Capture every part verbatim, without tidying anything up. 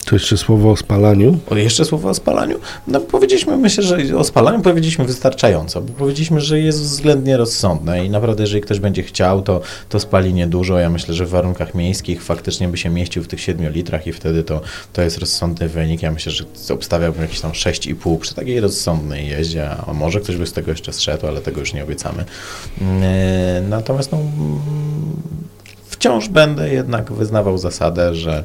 To jeszcze słowo o spalaniu? O, jeszcze słowo o spalaniu? No powiedzieliśmy, myślę, że o spalaniu powiedzieliśmy wystarczająco, bo powiedzieliśmy, że jest względnie rozsądne i naprawdę, jeżeli ktoś będzie chciał, to, to spali niedużo. Ja myślę, że w warunkach miejskich faktycznie by się mieścił w tych siedmiu litrach i wtedy to, to jest rozsądny wynik. Ja myślę, że obstawiałbym jakieś tam sześć i pół przy takiej rozsądnej jeździe, a może ktoś by z tego jeszcze zszedł, ale tego już nie obiecamy. Natomiast no, wciąż będę jednak wyznawał zasadę, że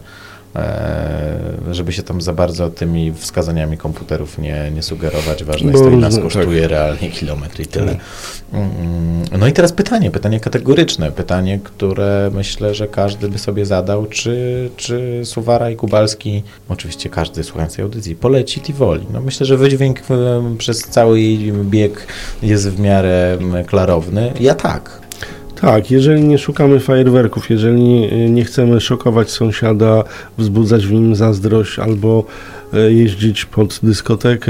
żeby się tam za bardzo tymi wskazaniami komputerów nie, nie sugerować. Ważne jest to, ile nas kosztuje tak. realnie kilometr i tyle. No i teraz pytanie, pytanie kategoryczne, pytanie, które myślę, że każdy by sobie zadał, czy, czy Suwara i Kubalski, oczywiście każdy słuchający audycji, poleci Tivoli. No myślę, że wydźwięk przez cały jej bieg jest w miarę klarowny. Ja tak. Tak, jeżeli nie szukamy fajerwerków, jeżeli nie chcemy szokować sąsiada, wzbudzać w nim zazdrość albo jeździć pod dyskotekę,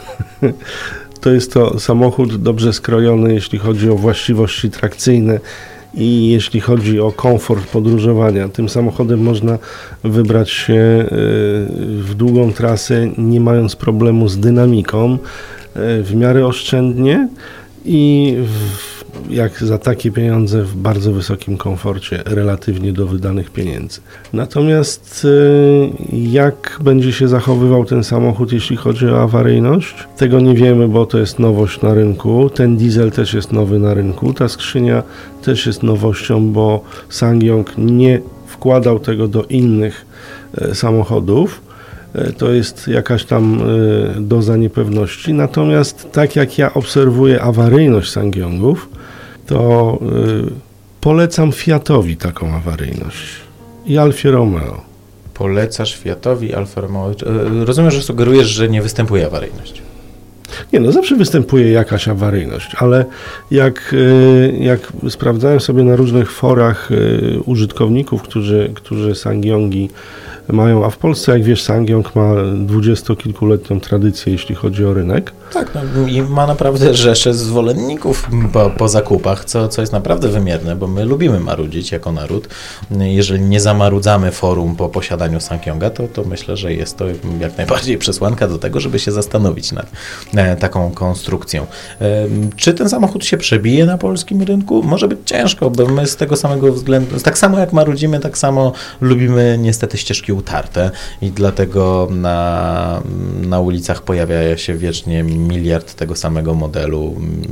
to jest to samochód dobrze skrojony, jeśli chodzi o właściwości trakcyjne i jeśli chodzi o komfort podróżowania. Tym samochodem można wybrać się w długą trasę, nie mając problemu z dynamiką, w miarę oszczędnie i w jak za takie pieniądze w bardzo wysokim komforcie relatywnie do wydanych pieniędzy. Natomiast jak będzie się zachowywał ten samochód, jeśli chodzi o awaryjność? Tego nie wiemy, bo to jest nowość na rynku. Ten diesel też jest nowy na rynku. Ta skrzynia też jest nowością, bo SsangYong nie wkładał tego do innych samochodów. To jest jakaś tam doza niepewności. Natomiast tak jak ja obserwuję awaryjność SsangYongów, to y, polecam Fiatowi taką awaryjność i Alfie Romeo. Polecasz Fiatowi, Alfa Romeo. Rozumiem, że sugerujesz, że nie występuje awaryjność. Nie, no zawsze występuje jakaś awaryjność, ale jak, jak sprawdzałem sobie na różnych forach użytkowników, którzy, którzy SsangYongi mają, a w Polsce, jak wiesz, SsangYong ma dwudziestokilkuletnią tradycję, jeśli chodzi o rynek. Tak, no i ma naprawdę rzesze zwolenników po, po zakupach, co, co jest naprawdę wymierne, bo my lubimy marudzić jako naród. Jeżeli nie zamarudzamy forum po posiadaniu SsangYonga, to, to myślę, że jest to jak najbardziej przesłanka do tego, żeby się zastanowić nad taką konstrukcją. Czy ten samochód się przebije na polskim rynku? Może być ciężko, bo my z tego samego względu, tak samo jak marudzimy, tak samo lubimy niestety ścieżki utarte i dlatego na, na ulicach pojawia się wiecznie miliard tego samego modelu,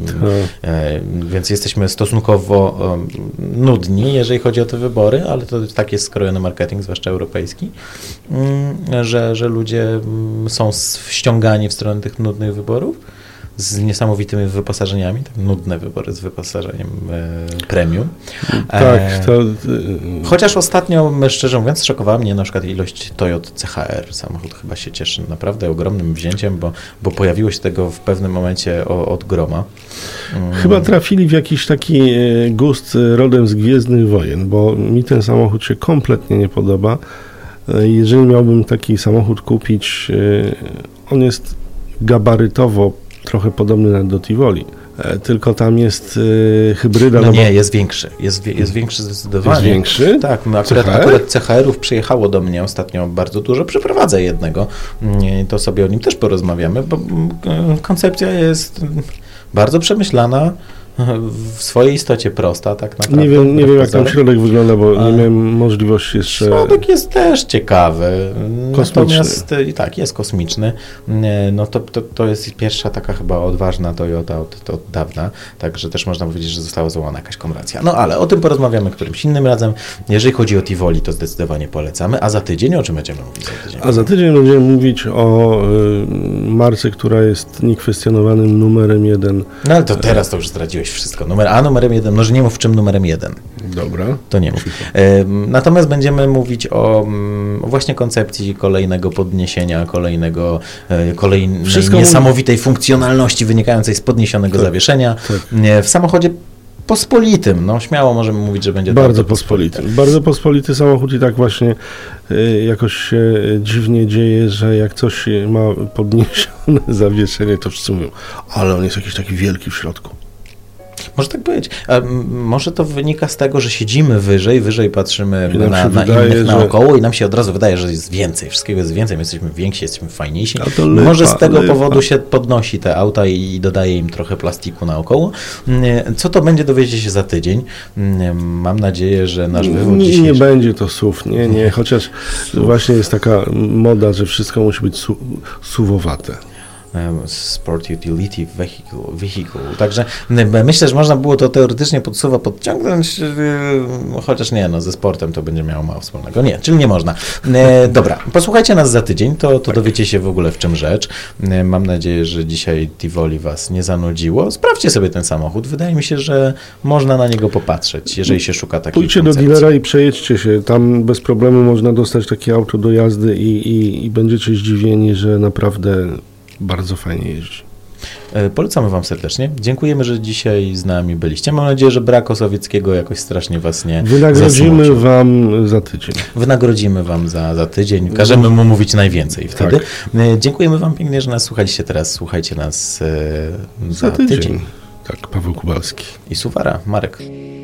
hmm. więc jesteśmy stosunkowo nudni, jeżeli chodzi o te wybory, ale to tak jest skrojony marketing, zwłaszcza europejski, że, że ludzie są ściągani w stronę tych nudnych wyborów z niesamowitymi wyposażeniami, tak, nudne wybory z wyposażeniem e, premium. Tak, e, to... Chociaż ostatnio, szczerze mówiąc, szokowała mnie na przykład ilość Toyota C H R. Samochód chyba się cieszy naprawdę ogromnym wzięciem, bo, bo pojawiło się tego w pewnym momencie o, od groma. Mm. Chyba trafili w jakiś taki gust rodem z Gwiezdnych Wojen, bo mi ten samochód się kompletnie nie podoba. Jeżeli miałbym taki samochód kupić, on jest gabarytowo trochę podobny do Tivoli, tylko tam jest y, hybryda. No, no nie, bo... jest większy, jest, jest większy zdecydowanie. Jest większy? Tak, akurat, C H R? akurat C H R-ów przyjechało do mnie ostatnio bardzo dużo, przeprowadzę jednego, to sobie o nim też porozmawiamy, bo koncepcja jest bardzo przemyślana, w swojej istocie prosta, tak naprawdę. Nie wiem, nie wiem jak tam środek wygląda, bo nie miałem możliwości jeszcze... Środek jest też ciekawy. Kosmiczny. Natomiast i tak, jest kosmiczny. No to, to, to jest pierwsza taka chyba odważna Toyota od, od dawna, także też można powiedzieć, że została złamana jakaś konwencja. No ale o tym porozmawiamy którymś innym razem. Jeżeli chodzi o Tivoli, to zdecydowanie polecamy. A za tydzień o czym będziemy mówić? Za tydzień? A za tydzień będziemy mówić o y, marce, która jest niekwestionowanym numerem jeden. No ale to teraz to już zdradziłeś wszystko. Numer A, numerem jeden. Może nie mów w czym numerem jeden. Dobra. To nie mów. Natomiast będziemy mówić o właśnie koncepcji kolejnego podniesienia, kolejnego, kolejnej Wszystko niesamowitej mówi... funkcjonalności wynikającej z podniesionego tak, zawieszenia tak. w samochodzie pospolitym. No śmiało możemy mówić, że będzie bardzo to pospolity. pospolity. Bardzo pospolity samochód i tak właśnie y, jakoś się dziwnie dzieje, że jak coś ma podniesione zawieszenie, to wszyscy mówią, ale on jest jakiś taki wielki w środku. Może tak być. A może to wynika z tego, że siedzimy wyżej, wyżej patrzymy I nam na, się na wydaje, innych że- naokoło i nam się od razu wydaje, że jest więcej, wszystkiego jest więcej, my jesteśmy więksi, jesteśmy fajniejsi. A to lipa, Może z tego lipa. powodu się podnosi te auta i dodaje im trochę plastiku naokoło. Co to będzie, dowiecie się za tydzień. Mam nadzieję, że nasz wywód nie, dzisiejszy... nie będzie to S U V, nie, nie, chociaż właśnie jest taka moda, że wszystko musi być su- suwowate. Sport Utility Vehicle, vehicle. Także m, myślę, że można było to teoretycznie pod suwa podciągnąć, yy, chociaż nie, no ze sportem to będzie miało mało wspólnego. Nie, czyli nie można. E, dobra, posłuchajcie nas za tydzień, to, to dowiecie się w ogóle w czym rzecz. E, mam nadzieję, że dzisiaj Tivoli was nie zanudziło. Sprawdźcie sobie ten samochód. Wydaje mi się, że można na niego popatrzeć, jeżeli się szuka takiej Pójdźcie do koncepcji. dealera i przejedźcie się. Tam bez problemu można dostać takie auto do jazdy i, i, i będziecie zdziwieni, że naprawdę bardzo fajnie jeździ. E, Polecamy wam serdecznie. Dziękujemy, że dzisiaj z nami byliście. Mam nadzieję, że brak Osowieckiego jakoś strasznie was nie Wynagrodzimy zasmucił. wam za tydzień. Wynagrodzimy wam za, za tydzień. Każemy mu mówić najwięcej wtedy. Tak. E, Dziękujemy wam pięknie, że nas słuchaliście teraz. Słuchajcie nas e, za, Za tydzień. tydzień. Tak, Paweł Kubalski. I Suwara, Marek.